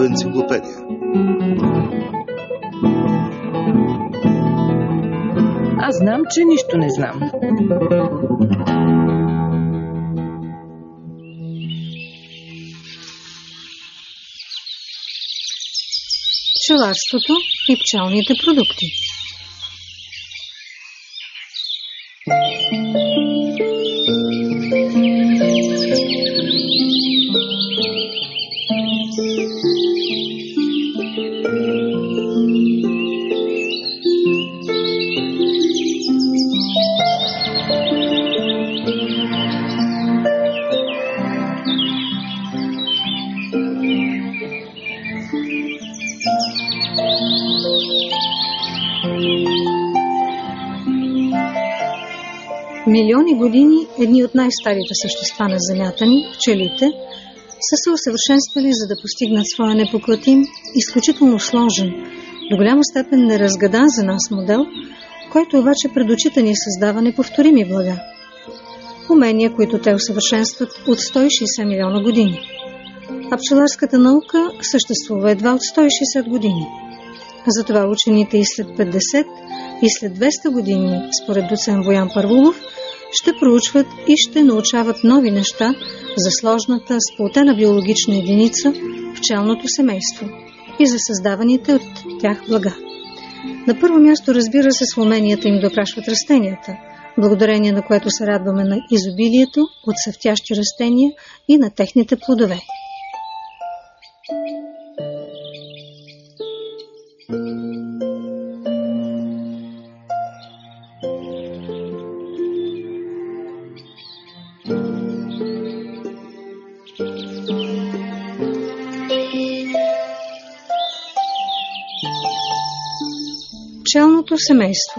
радиоенциклопедия. Аз знам, че нищо не знам. Пчеларството и пчелните продукти. Милиони години едни от най-старите същества на Земята ни, пчелите, са се усъвършенствали, за да постигнат своя непоклатим, изключително сложен, до голяма степен неразгадан за нас модел, който обаче пред очите ни създава неповторими блага. Умения, които те усъвършенстват от 160 милиона години. А пчеларската наука съществува едва от 160 години. Затова учените и след 50 и след 200 години, според доцент Боян Първулов, ще проучват и ще научават нови неща за сложната, сплотена биологична единица – пчелното семейство и за създаваните от тях блага. На първо място, разбира се, с уменията им да опрашват растенията, благодарение на което се радваме на изобилието от цъфтящи растения и на техните плодове. Пчелното семейство.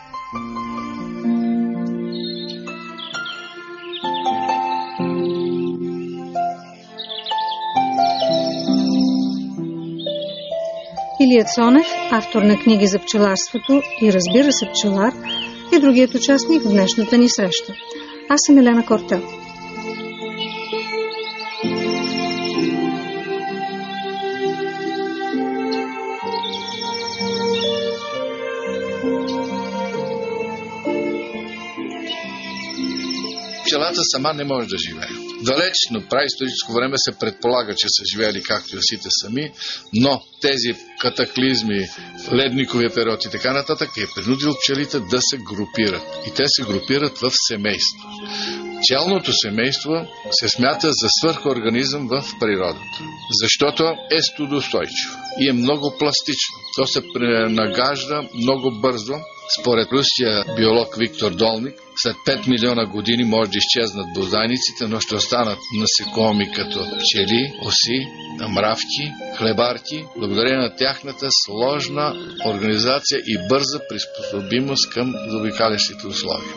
Илия Цонев, автор на книги за пчеларството и разбира се пчелар, е другият участник в днешната ни среща. Аз съм Елена Кортел. Пчелата сама не може да живее. Далеч, но праисторическо време се предполага, че са живеели както и осите сами, но тези катаклизми, ледниковия период и така нататък е принудил пчелите да се групират. И те се групират в семейство. Пчелното семейство се смята за свръхорганизъм в природата, защото е студоустойчиво и е много пластично. То се пренагажда много бързо. Според руския биолог Виктор Долник, след 5 милиона години може да изчезнат бозайниците, но ще останат насекоми като пчели, оси, мравки, хлебарки, благодарение на тяхната сложна организация и бърза приспособимост към заобикалящите условия.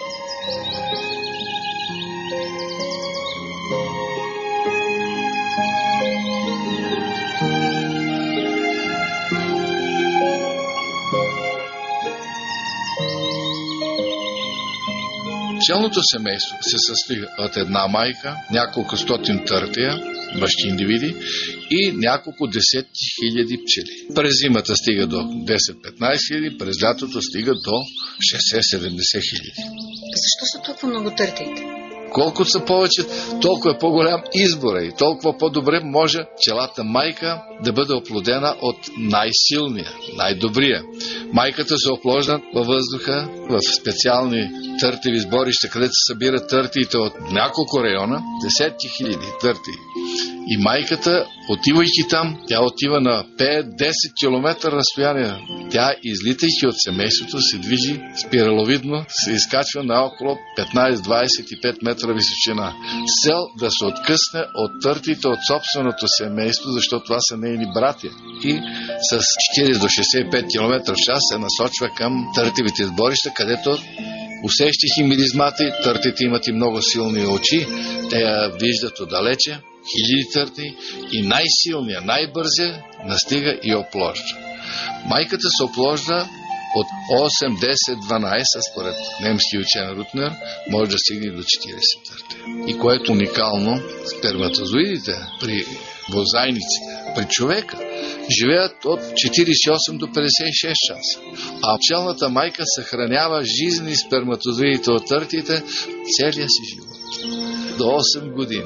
Пчелното семейство се състои от една майка, няколко стотин търтия, бащи индивиди и няколко десетки хиляди пчели. През зимата стига до 10-15 хиляди, през лятото стига до 60-70 хиляди. Защо са толкова много търтиите? Колкото са повече, толкова е по-голям избора и толкова по-добре може пчелата майка да бъде оплодена от най-силния, най-добрия. Майката се опложда във въздуха, в специални търтеви сборища, където се събират търтиите от няколко района, десетки хиляди търтии. И майката, отивайки там, тя отива на 5-10 км разстояние. Тя, излитайки от семейството, се движи спираловидно, се изкачва на около 15-25 метра височина. С цел да се откъсне от търтите от собственото семейство, защото това са нейни братя. И с 40 до 65 км в час се насочва към търтевите сборища, където усещайки миризмата, търтите имат и много силни очи. Те я виждат отдалече, хиляди търти, и най-силният, най-бързия настига и опложда. Майката се опложда от 8, 10, 12, според немски учен Рутнер, може да стигне до 40 търти. И което уникално, сперматозоидите при бозайниците При човека живеят от 48 до 56 часа. А пчелната майка съхранява жизнени сперматозоидите от търтите целия си живот. До 8 години.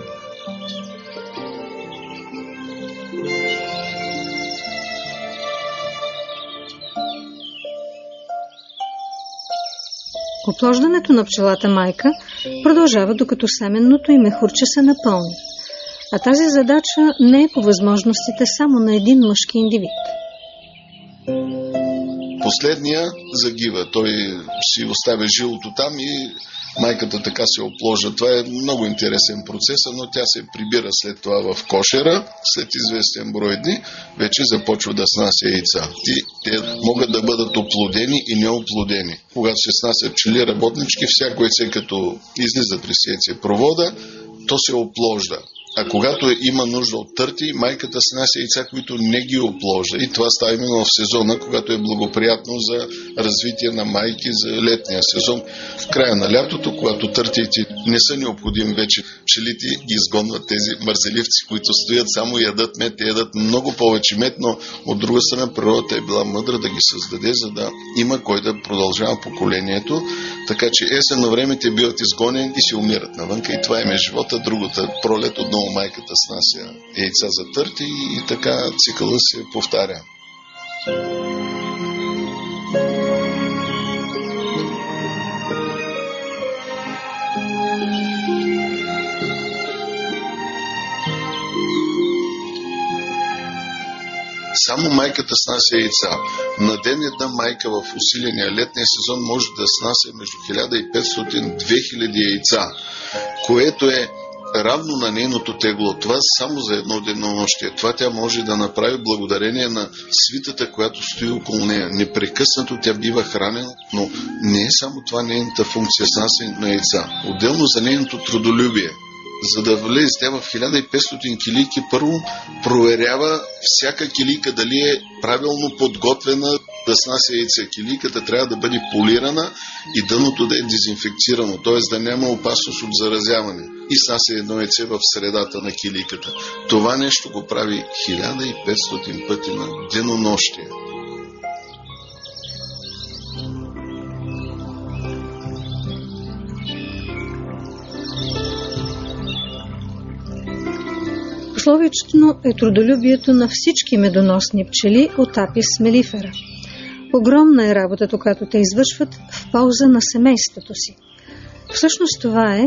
Оплождането на пчелата майка продължава докато семенното и мехурче се напълни. А тази задача не е по възможностите само на един мъжки индивид. Последния загива. Той си оставя жилото там и майката така се опложда. Това е много интересен процес, но тя се прибира след това в кошера, след известен брой дни, вече започва да снася яйца. Те могат да бъдат оплодени и неоплодени. Когато се снасят пчели работнички, всяко яйце като излиза през яйцепровода, то се опложда. А когато има нужда от търти, майката снася яйца, които не ги опложда. И това става именно в сезона, когато е благоприятно за развитие на майки за летния сезон. В края на лятото, когато търтите не са необходими вече, пчелите ги изгонват тези мързеливци, които стоят само ядат мед. Те ядат много повече мед, но от друга страна природата е била мъдра да ги създаде, за да има кой да продължава поколението. Така че есен на време те биват изгонени и се умират навънка. И това е живота. Другата пролет отново майката снася яйца за търти и така цикъла се повтаря. Само майката снася яйца. На ден една майка в усиления летния сезон може да снася между 1500-2000 яйца, което е равно на нейното тегло. Това само за едно денонощие. Това тя може да направи благодарение на свитата, която стои около нея. Непрекъснато тя бива хранена, но не е само това нейната функция снасене на яйца. Отделно за нейното трудолюбие. За да влезе тя в 1500 килийки, първо проверява всяка килийка дали е правилно подготвена да снася яйце. Килийката трябва да бъде полирана и дъното да е дезинфекцирано, т.е. да няма опасност от заразяване. И снася едно яйце в средата на килийката. Това нещо го прави 1500 пъти на денонощие. Условично е трудолюбието на всички медоносни пчели от апис мелифера. Огромна е работата, която те извършват в полза на семейството си. Всъщност това е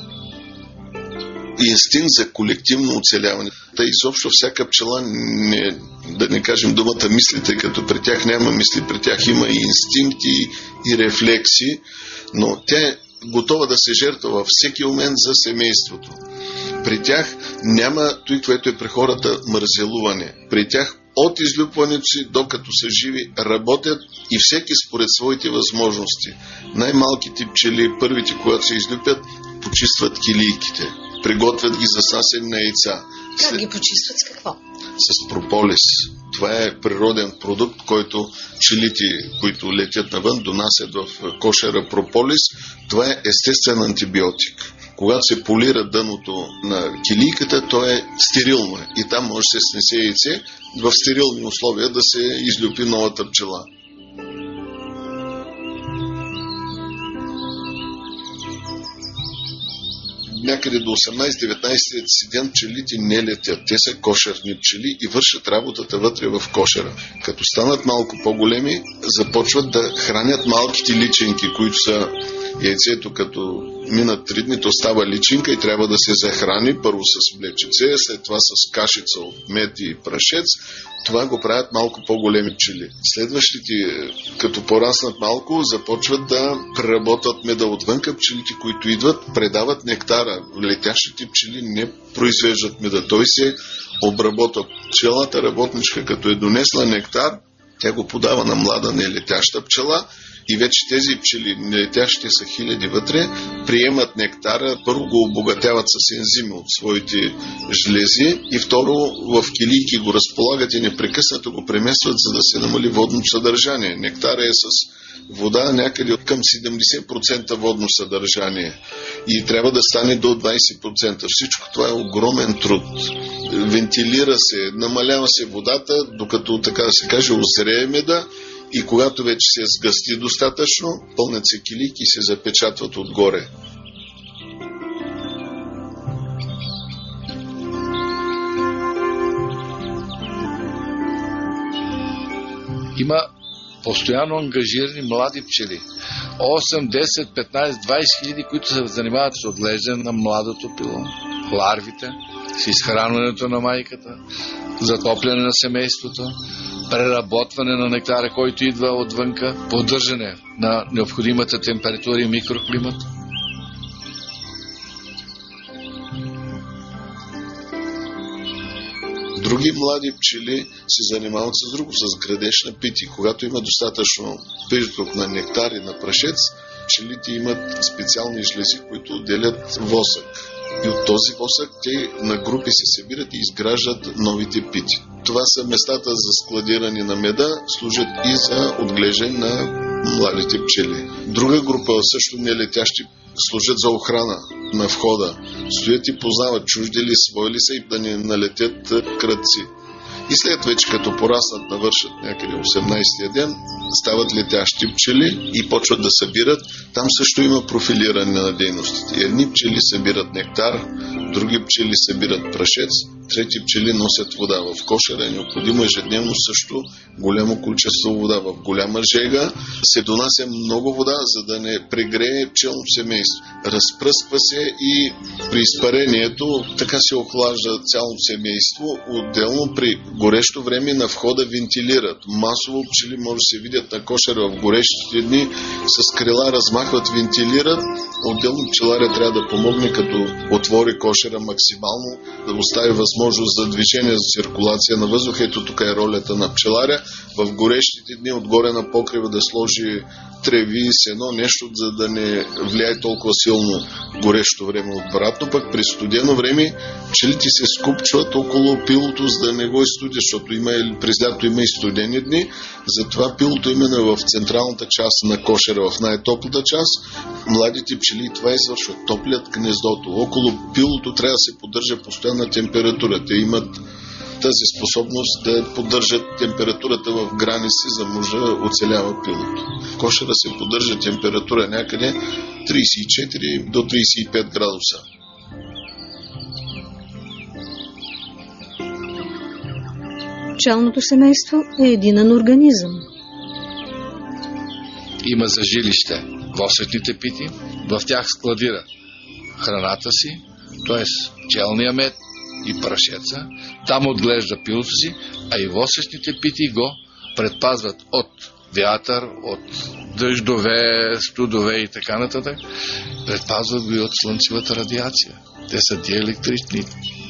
инстинкт за колективно оцеляване. Та изобщо всяка пчела, да не кажем думата мислите, като при тях няма мисли, при тях има и инстинкти и рефлекси, но тя е готова да се жертва във всеки момент за семейството. При тях няма той, което е при хората мързелуване. При тях от излюпването си, докато са живи, работят и всеки според своите възможности. Най-малките пчели, първите, когато се излюпят, почистват килийките. Приготвят ги за снасене на яйца. Как ги почистват? С какво? С прополис. Това е природен продукт, който пчелите, които летят навън, донасят в кошера прополис. Това е естествен антибиотик. Когато се полира дъното на килийката, то е стерилно. И там може да се снесе яйце в стерилни условия да се излюпи новата пчела. Някъде до 18-19 ден пчелите не летят. Те са кошерни пчели и вършат работата вътре в кошера. Като станат малко по-големи, започват да хранят малките личинки, които са яйцето, като минат 3 дни, то става личинка и трябва да се захрани първо с млечице, след това с кашица от мед и прашец. Това го правят малко по-големи пчели. Следващите, като пораснат малко, започват да преработват меда отвънка. Пчелите, които идват, предават нектара. Летящите пчели не произвеждат меда. Той се обработва. Пчелата работничка, като е донесла нектар, тя го подава на млада нелетяща пчела. И вече тези пчели, нелетящите са хиляди вътре, приемат нектара, първо го обогатяват с ензими от своите жлези и второ в килийки го разполагат и непрекъснато го преместват, за да се намали водно съдържание. Нектара е с вода някъде към 70% водно съдържание и трябва да стане до 20%. Всичко това е огромен труд. вентилира се, намалява се водата, докато, така да се каже, озрее меда, и когато вече се сгъсти достатъчно, пълнят се килийки и се запечатват отгоре. Има постоянно ангажирани млади пчели. 8, 10, 15, 20 хиляди, които се занимават с отглеждане на младото пило, ларвите, с изхранването на майката, затопляне на семейството, преработване на нектара, който идва отвънка, поддържане на необходимата температура и микроклимат. Други млади пчели се занимават с друго, с градеж на пити. Когато има достатъчно приток на нектар и на прашец, пчелите имат специални жлези, които отделят восък. И от този восък те на групи се събират и изграждат новите пити. Това са местата за складиране на меда, служат и за отглеждане на младите пчели. Друга група, също нелетящи, служат за охрана на входа. Стоят и познават чужди ли, свои ли са, и да не налетят кръци. И след вече като пораснат, навършат някъде 18-тия ден, стават летящи пчели и почват да събират. Там също има профилиране на дейностите. Едни пчели събират нектар, други пчели събират прашец, трети пчели носят вода. В кошера е необходимо ежедневно също голямо количество вода. В голяма жега се донася много вода, за да не прегрее пчелното семейство. Разпръсква се и при изпарението така се охлажда цялото семейство. Отделно при горещо време на входа вентилират. Масово пчели може да се видят на кошера в горещите дни, с крила размахват, вентилират. Отделно пчеларя трябва да помогне, като отвори кошера максимално, да остави възможност за движение, за циркулация на въздух. Ето тук е ролята на пчеларя. В горещите дни отгоре на покрива да сложи треви, сено, нещо, за да не влияе толкова силно горещо време. Обратно пък при студено време пчелите се скупчват около пилото, за да не го изстудят, защото през лято има и студени дни. Затова пилото именно в централната част на кошера, в най-топлата част. Младите пчели това извършват, топлят гнездото. Около пилото трябва да се поддържа постоянна температура. Те имат тази способност да поддържат температурата в граници, за може да оцелява пилото. В кошера се поддържа температура някъде 34 до 35 градуса. Пчелното семейство е единен организъм. Има за жилище восъчните пити, в тях складира храната си, т.е. пчелния мед и прашеца, там отглежда пилото си, а и восъчните пити го предпазват от вятър, от дъждове, студове и така нататък. Предпазват го и от слънчевата радиация. Те са диелектрични.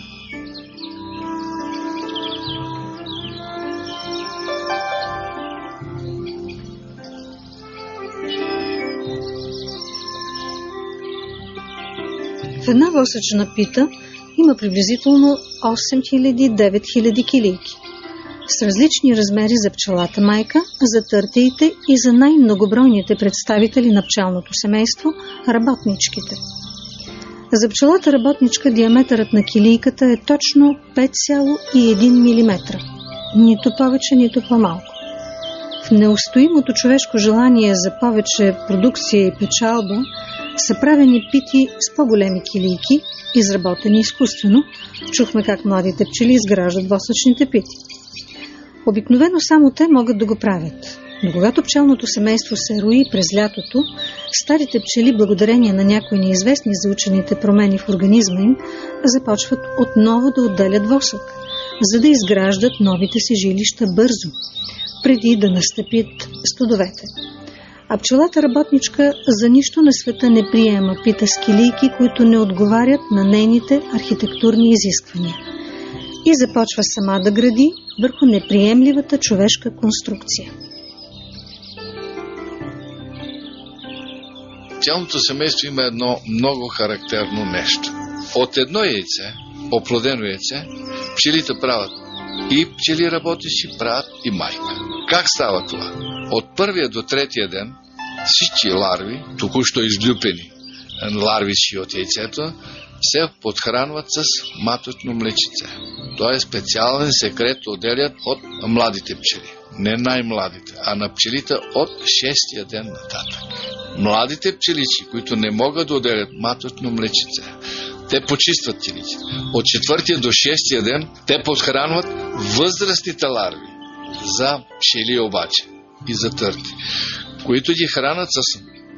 В една восъчна пита има приблизително 8000-9000 килийки, с различни размери за пчелата майка, за търтеите и за най-многобройните представители на пчелното семейство – работничките. За пчелата работничка диаметърът на килийката е точно 5,1 мм, нито повече, нито по-малко. В неустоимото човешко желание за повече продукция и печалба са правени пити с по-големи килийки, изработени изкуствено. Чухме как младите пчели изграждат восъчните пити. Обикновено само те могат да го правят. Но когато пчелното семейство се рои през лятото, старите пчели, благодарение на някои неизвестни за учените промени в организма им, започват отново да отделят восък, за да изграждат новите си жилища бързо, преди да настъпят студовете. А пчелата работничка за нищо на света не приема пита с килийки, които не отговарят на нейните архитектурни изисквания, и започва сама да гради върху неприемливата човешка конструкция. Пчелното семейство има едно много характерно нещо. От едно яйце, оплодено яйце, пчелите правят и пчели работещи, правят и майка. Как става това? От първия до третия ден всички ларви, току-що излюпени ларви си от яйцето, се подхранват с маточно млечице. Той е специален секрет, отделят от младите пчели. Не най-младите, а на пчелите от 6-тия ден нататък. Младите пчеличи, които не могат да отделят маточно млечице, те почистват телите. От 4-тия до 6-тия ден те подхранват възрастните ларви. За пчели обаче и за търти, които ги хранят с...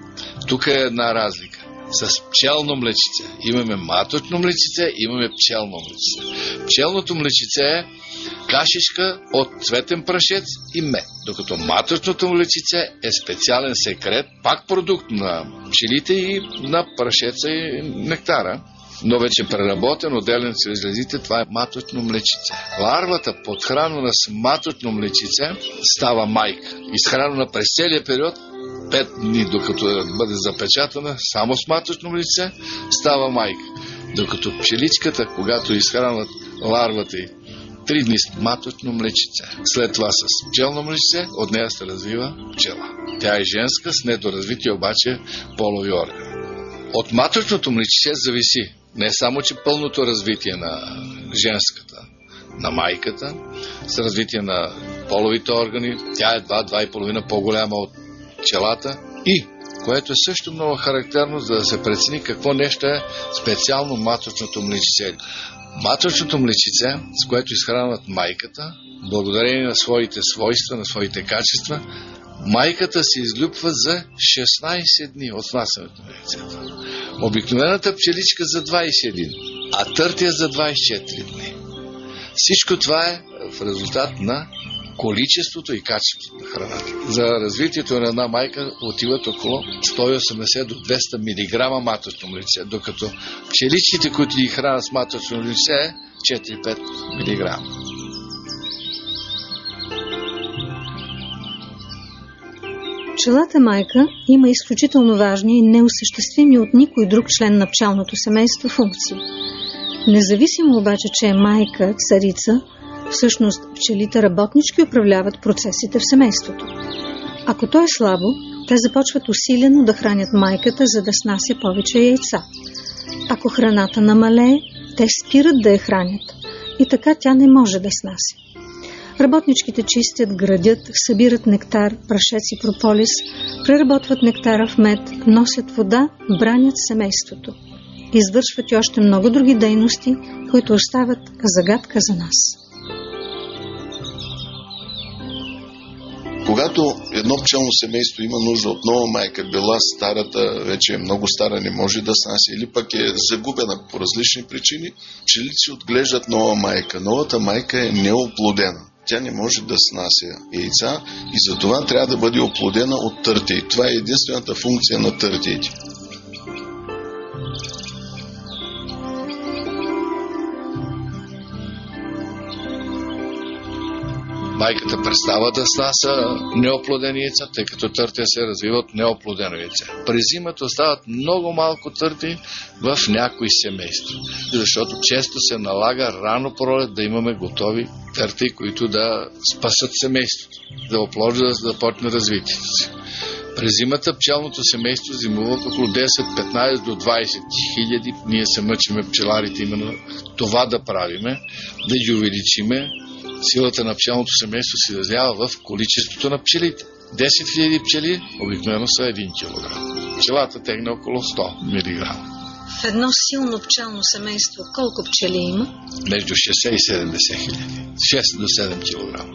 Тук е една разлика. С пчелно млечице. Имаме маточно млечице, имаме пчелно млечице. Пчелното млечице е кашичка от цветен прашец и мед. Докато маточното млечице е специален секрет, пак продукт на пчелите и на прашеца и нектара, но вече преработен, отделен чрез жлезите, това е маточно млечице. Ларвата, подхранена с маточно млечице, става майка. Изхранена през целия период, 5 дни, докато бъде запечатана, само с маточно млечице, става майка. Докато пчеличката, когато изхранват ларвата й 3 дни с маточно млечице, след това с пчелно млечице, от нея се развива пчела. Тя е женска, с недоразвити обаче полови органи. От маточното млечице зависи не само, че пълното развитие на женската, на майката, с развитие на половите органи, тя е 2-2,5 по-голяма от пчелата и, което е също много характерно, за да се прецени какво нещо е специално маточното млечице. Маточното млечице, с което изхранват майката, благодарение на своите свойства, на своите качества, майката се излюпва за 16 дни от внасянето на яйцето. Обикновената пчеличка за 21, а търтия за 24 дни. Всичко това е в резултат на количеството и качеството на храната. За развитието на една майка отиват около 180 до 200 мг маточно млече, докато пчеличките, които ги хранят с маточно млече, е 4-5 мг. Пчелата майка има изключително важни и неосъществими от никой друг член на пчелното семейство функции. Независимо обаче, че е майка, царица, всъщност пчелите работнички управляват процесите в семейството. Ако то е слабо, те започват усилено да хранят майката, за да снася повече яйца. Ако храната намалее, те спират да я хранят и така тя не може да снася. Работничките чистят, градят, събират нектар, прашец и прополис, преработват нектара в мед, носят вода, бранят семейството. Извършват и още много други дейности, които остават загадка за нас. Когато едно пчелно семейство има нужда от нова майка, била старата, вече е много стара, не може да снася, или пък е загубена по различни причини, пчелици отглеждат нова майка. Новата майка е неоплодена. Тя не може да снася яйца и затова трябва да бъде оплодена от търтеи. Това е единствената функция на търтеите. Майката престава да снася неоплодени яйца, тъй като търтия се развива от неоплодено яйце. През зимата остават много малко търти в някои семейства, защото често се налага рано пролет да имаме готови търти, които да спасат семейството, да опложат, да започне развитието си. През зимата пчелното семейство зимува около 10-15 до 20 хиляди. Ние се мъчиме пчеларите именно това да правиме, да ги увеличиме. Силата на пчелното семейство се изразява в количеството на пчелите. 10 000 пчели обикновено са 1 кг. Пчелата тегне около 100 мг. В едно силно пчелно семейство колко пчели има? Между 60 и 70 хиляди. 6 до 7 кг.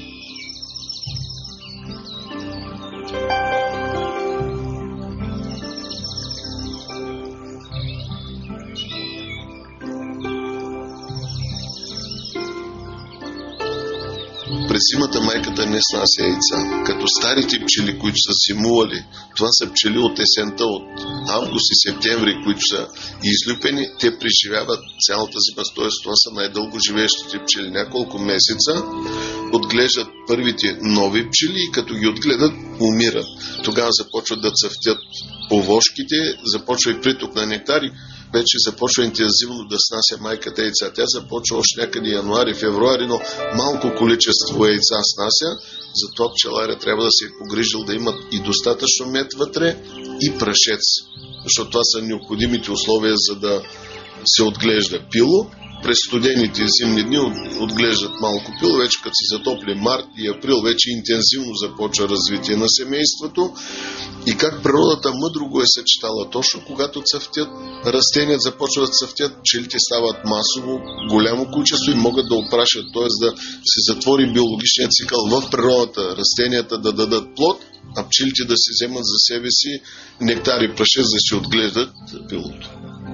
През зимата майката не снася яйца. Като старите пчели, които са зимували, това са пчели от есента, от август и септември, които са излюпени, те преживяват цялата зима, т.е. това са най-дълго живеещите пчели. Няколко месеца отглеждат първите нови пчели и като ги отгледат, умират. Тогава започват да цъфтят овошките, започва и приток на нектари, вече започва интензивно да снася майката яйца. Тя започва още някъде януари, февруари, но малко количество яйца снася. Затова пчеларя трябва да се е погрижил да имат и достатъчно мед вътре и прашец. Защото това са необходимите условия, за да се отглежда пило. през студените зимни дни отглеждат малко пил, вече като се затопли март и април, вече интензивно започва развитие на семейството и как природата мъдро го е съчетала. Точно когато цъфтят, растенията започват да цъфтят, пчелите стават масово, голямо количество и могат да опрашат, т.е. да се затвори биологичният цикъл в природата, растенията да дадат плод, а пчелите да си вземат за себе си нектар и прашец, да си отглеждат пилото.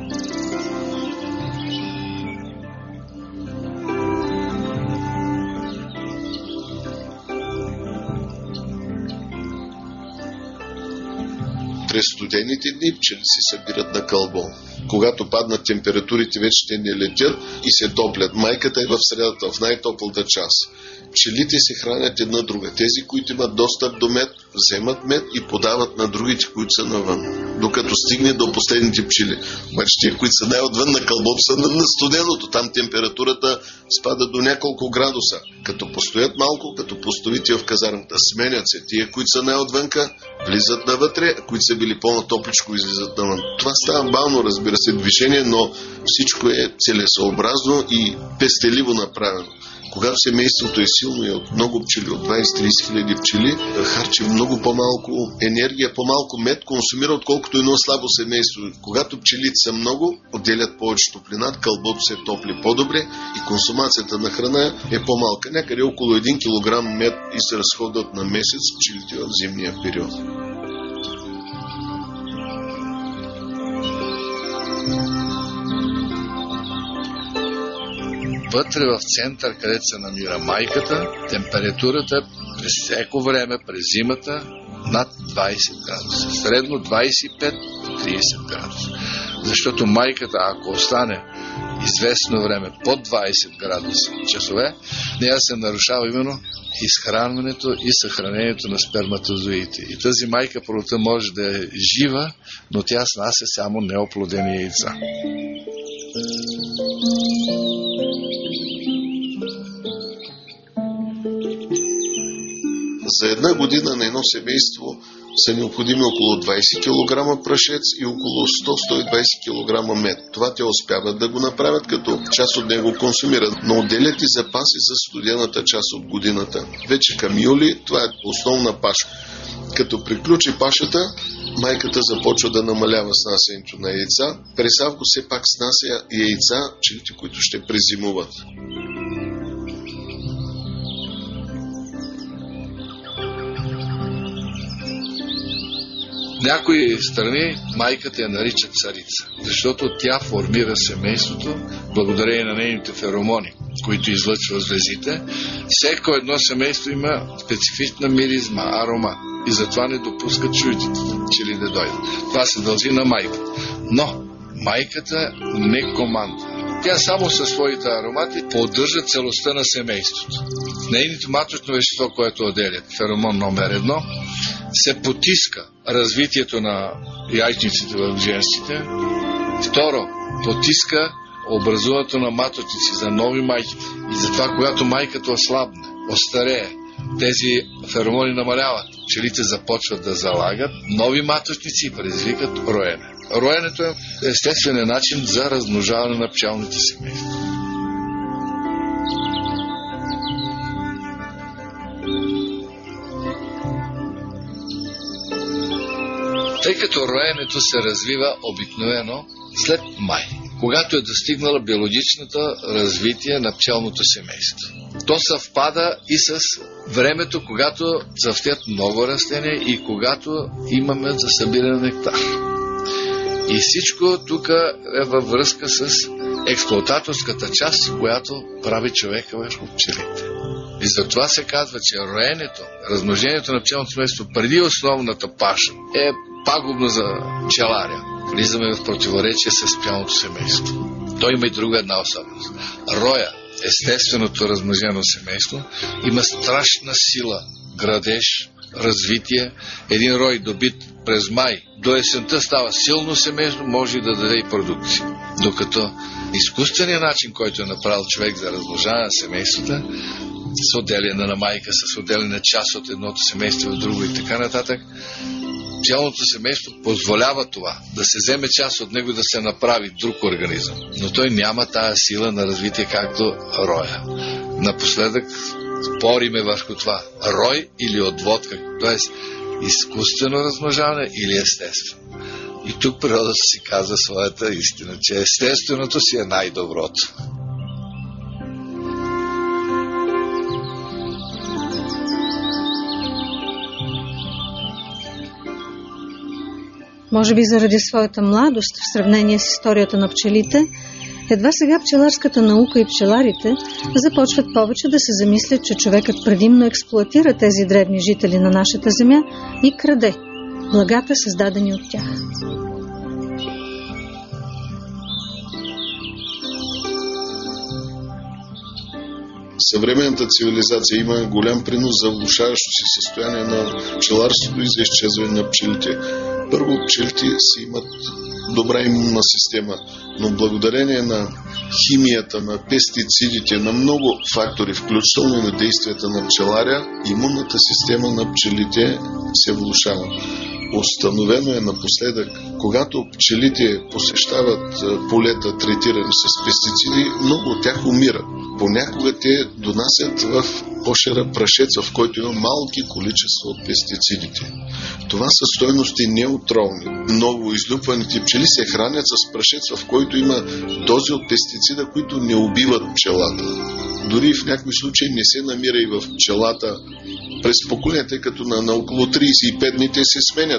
През студените дни пчели се събират на кълбо. Когато паднат температурите, вече те не летят и се топлят. Майката е в средата, в най-топлата част. Пчелите се хранят една друга. Тези, които имат достъп до мед, вземат мед и подават на другите, които са навън. Докато стигне до последните пчели. Обаче тези, които са най-отвън на кълбото, са на студеното. Там температурата спада до няколко градуса. Като постоят малко, като постоите в казармата, сменят се. Тия, които са най-отвънка, влизат навътре, а които са били по-натопличко, излизат навън. Това става бавно, разбира се, движение, но всичко е целесообразно и пестеливо направено. Когато семейството е силно и от много пчели, от 20-30 хиляди пчели, харчи много по-малко енергия, по-малко мед консумира, отколкото едно слабо семейство. Когато пчелите са много, отделят повече топлина, кълбото се топли по-добре и консумацията на храна е по-малка. Някъде около 1 кг мед и се разходват на месец пчелите в зимния период. Вътре в център, където се намира майката, температурата през всяко време, през зимата, над 20 градуса. Средно 25-30 градуса. Защото майката, ако остане известно време под 20 градуса часове, нея се нарушава именно изхранването и съхранението на сперматозоидите. И тази майка пролета може да е жива, но тя снася само неоплодени яйца. За една година на едно семейство са необходими около 20 кг прашец и около 100-120 кг мед. Това те успяват да го направят, като част от него консумират, но отделят и запаси за студената част от годината. Вече към юли това е основна паша. Като приключи пашата, майката започва да намалява снасянето на яйца. През август все пак снася яйца, пчелите, които ще презимуват. Някои страни майката я наричат царица, защото тя формира семейството благодарение на нейните феромони, които излъчва звездите. Всеко едно семейство има специфична миризма, аромат и затова не допускат чуждите пчели да дойдат. Това се дължи на майката. Но майката не командва. Тя само със своите аромати поддържа целостта на семейството. Нейното маточно вещество, което отделят, феромон номер 1, се потиска развитието на яйчниците в женските. Второ, потиска образуването на маточници за нови майки. И затова, когато майката ослабне, остарее, тези феромони намаляват. Пчелите започват да залагат нови маточници и предизвикат роене. Роенето е естествен начин за размножаване на пчелните семейства. Тъй като роенето се развива обикновено след май, когато е достигнала биологичното развитие на пчелното семейство. То съвпада и с времето, когато цъфтят много растения и когато имаме за събиране нектар. И всичко тук е във връзка с експлоататорската част, която прави човека върху пчелите. И затова се казва, че роенето, размножението на пчелното семейство преди основната паша е пагубно за пчеларя. Влизаме в противоречие с пчелното семейство. Той има и друга една особеност. Роя, естественото размножено семейство, има страшна сила, градеж, развитие. Един рой добит през май до есента става силно семейство, може да даде и продукция. Докато изкуственият начин, който е направил човек за размножаване на семействата, с отделяне на майка, с отделяне на част от едното семейство в друго и така нататък, пчелното семейство позволява това, да се вземе част от него и да се направи друг организъм. Но той няма тая сила на развитие, както роя. Напоследък спориме върху това. Рой или отводка, т.е. изкуствено размножаване или естествено. И тук природата си казва своята истина, че естественото си е най-доброто. Може би заради своята младост в сравнение с историята на пчелите, едва сега пчеларската наука и пчеларите започват повече да се замислят, че човекът предимно експлоатира тези древни жители на нашата земя и краде благата, създадени от тях. Съвременната цивилизация има голям принос за влошаващо се състояние на пчеларството и за изчезване на пчелите. Първо, пчелите си имат добра имунна система, но благодарение на химията, на пестицидите, на много фактори, включително на действията на пчеларя, имунната система на пчелите се влошава. Установено е напоследък, когато пчелите посещават полета, третирани с пестициди, много от тях умират. Понякога те донасят в кошера прашец, в който има малки количества от пестицидите. Това са стойности неотровни. Много излюпваните пчели се хранят с прашец, в който има дози от пестицида, които не убиват пчелата. Дори в някои случаи не се намира и в пчелата през поколения, тъй като на около 35 дни те се сменят.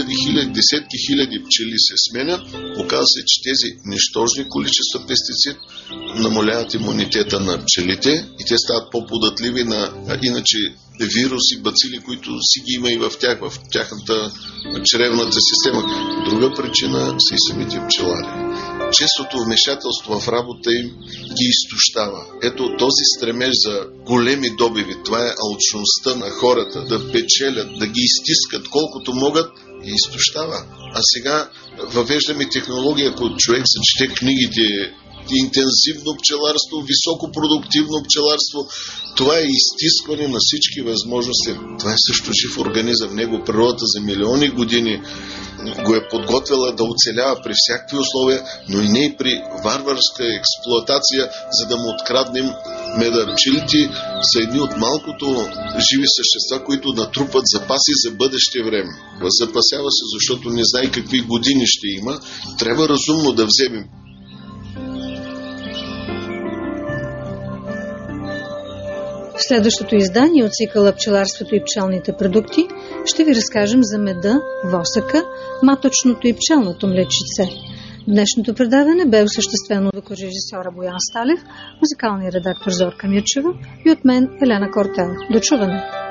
Десетки хиляди пчели се сменят. Оказва се, че тези нищожни количества пестицид намаляват имунитета на пчелите и те стават по-податливи на иначе вируси, бацили, които си ги има и в тях, в тяхната чревната система. Друга причина са и самите пчелари. Честото вмешателство в работа им ги изтощава. Ето този стремеж за големи добиви, това е алчността на хората, да печелят, да ги изтискат колкото могат и изтощава. А сега въвеждаме технология, ако човек зачете книгите, интензивно пчеларство, високопродуктивно пчеларство, това е изтискване на всички възможности. Това е също жив организъм. Него природата за милиони години го е подготвила да оцелява при всякакви условия, но и не и при варварска експлоатация, за да му откраднем меда. Пчелите са едни от малкото живи същества, които натрупват запаси за бъдеще време. Запасява се, защото не знае какви години ще има. Трябва разумно да вземем. В следващото издание от цикъла Пчеларството и пчелните продукти ще ви разкажем за меда, восъка, маточното и пчелното млечице. Днешното предаване бе осъществено от режисьора Боян Сталев, музикалния редактор Зорка Мирчева и от мен Елена Кортел. До чуване!